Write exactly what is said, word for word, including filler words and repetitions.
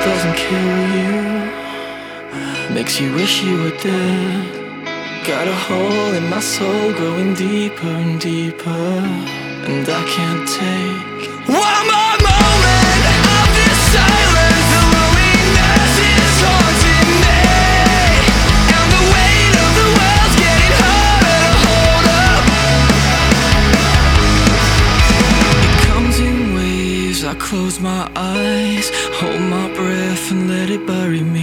doesn't kill you, makes you wish you were dead. Got a hole in my soul growing deeper and deeper, and I can't take one more moment of this silence. The loneliness is haunting me, and the weight of the world's getting harder to hold up. It comes in waves, I close my eyes, hold my breath and let it bury me.